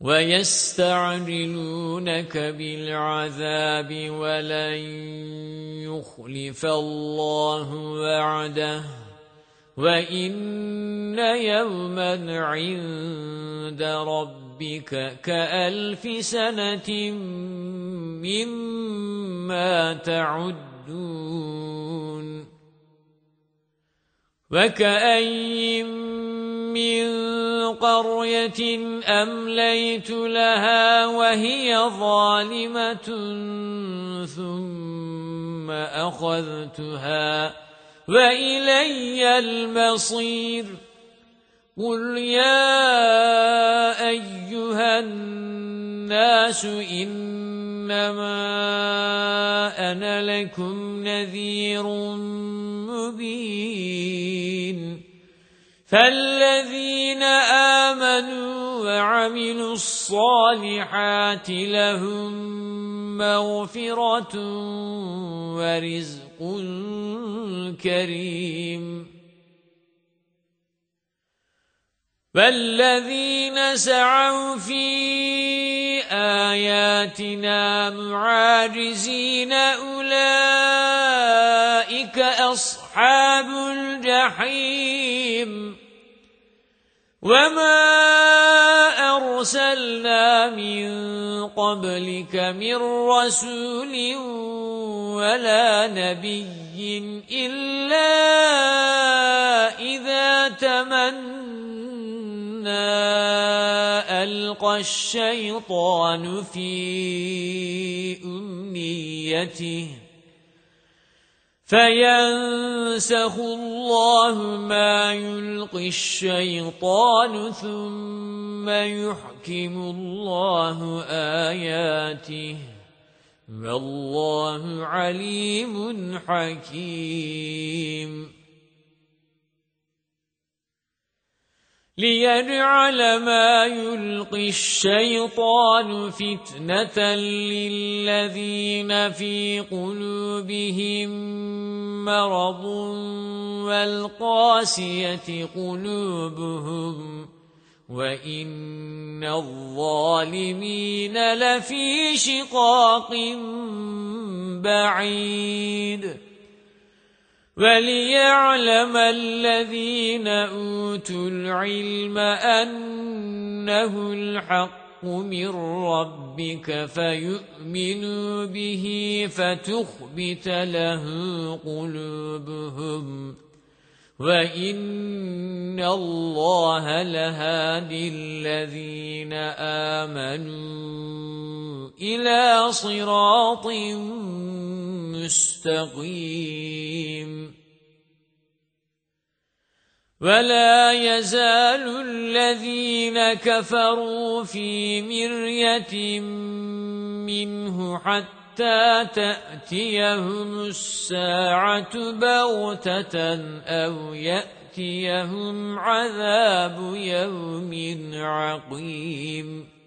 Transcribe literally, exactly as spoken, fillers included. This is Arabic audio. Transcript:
وَيَسْتَعْجِلُونَكَ بِالْعَذَابِ وَلَنْ يُخْلِفَ اللَّهُ وَعْدَهُ وَإِنَّ يَوْمًا عِندَ رَبِّكَ كَأَلْفِ سَنَةٍ مِّمَّا تَعُدُّونَ وَكَأَيِّن مِّن قَرْيَةٍ أَمْلَيْتُ لَهَا وَهِيَ ظَالِمَةٌ ثُمَّ أَخَذْتُهَا وَإِلَيَّ الْمَصِيرُ قُلْ يَا أَيُّهَا النَّاسُ إِنَّمَا أَنَا لَكُمْ نَذِيرٌ مُبِينٌ فَالَّذِينَ آمَنُوا وَعَمِلُوا الصَّالِحَاتِ لَهُم مَّغْفِرَةٌ وَرِزْقٌ كَرِيمٌ وَالَّذِينَ سَعَوْا فِي آيَاتِنَا مُعَاجِزِينَ أُولَئِكَ أَصْحَابُ الْجَحِيمِ وَمَا أَرْسَلْنَا مِن قَبْلِكَ مِن رَّسُولٍ وَلَا نَبِيٍّ إِلَّا إِذَا تَمَنَّى أَلْقَى الشَّيْطَانُ فِي أُمْنِيَّتِهِ فَيَنسَخُ اللَّهُ مَا يُلْقِي الشَّيْطَانُ ثُمَّ يُحْكِمُ اللَّهُ آيَاتِهِ وَاللَّهُ عَلِيمٌ حَكِيمٌ لِيَجْعَلَ مَا يُلْقِي الشَّيْطَانُ فِتْنَةً لِلَّذِينَ فِي قُلُوبِهِم مَّرَضٌ وَالْقَاسِيَةِ قُلُوبُهُمْ وَإِنَّ الظَّالِمِينَ لَفِي شِقَاقٍ بَعِيدٍ وَلِيَعْلَمَ الَّذِينَ أُوتُوا الْعِلْمَ أَنَّهُ الْحَقُّ مِنْ رَبِّكَ فَيُؤْمِنُوا بِهِ فَتُخْبِتَ لَهُ قُلُوبُهُمْ وَإِنَّ اللَّهَ لَهَادِي الَّذِينَ آمَنُوا إِلَى صِرَاطٍ مُسْتَقِيمٍ وَلَا يَزَالُ الَّذِينَ كَفَرُوا فِي مِرْيَةٍ مِّنْهُ حَتَّى تَأْتِيَهُمُ السَّاعَةُ بَغْتَةً أَوْ يَأْتِيَهُمْ عَذَابُ يَوْمٍ عَقِيمٍ